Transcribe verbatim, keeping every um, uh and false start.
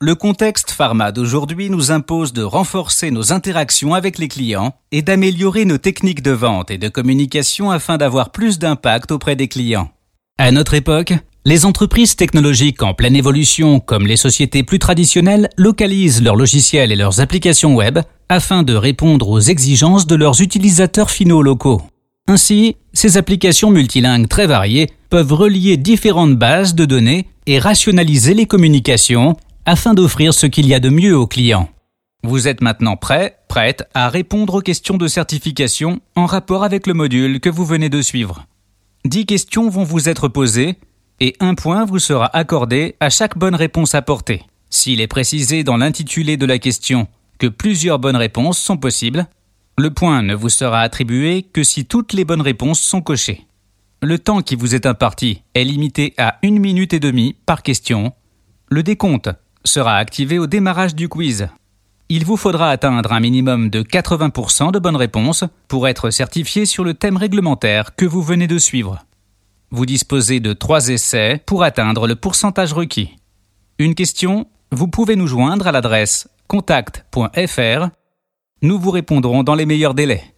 Le contexte pharma d'aujourd'hui nous impose de renforcer nos interactions avec les clients et d'améliorer nos techniques de vente et de communication afin d'avoir plus d'impact auprès des clients. À notre époque, les entreprises technologiques en pleine évolution, comme les sociétés plus traditionnelles, localisent leurs logiciels et leurs applications web afin de répondre aux exigences de leurs utilisateurs finaux locaux. Ainsi, ces applications multilingues très variées peuvent relier différentes bases de données et rationaliser les communications afin d'offrir ce qu'il y a de mieux aux clients. Vous êtes maintenant prêt, prête à répondre aux questions de certification en rapport avec le module que vous venez de suivre. Dix questions vont vous être posées et un point vous sera accordé à chaque bonne réponse apportée. S'il est précisé dans l'intitulé de la question que plusieurs bonnes réponses sont possibles, le point ne vous sera attribué que si toutes les bonnes réponses sont cochées. Le temps qui vous est imparti est limité à une minute et demie par question. Le décompte sera activé au démarrage du quiz. Il vous faudra atteindre un minimum de quatre-vingts pour cent de bonnes réponses pour être certifié sur le thème réglementaire que vous venez de suivre. Vous disposez de trois essais pour atteindre le pourcentage requis. Une question, vous pouvez nous joindre à l'adresse contact point f r. Nous vous répondrons dans les meilleurs délais.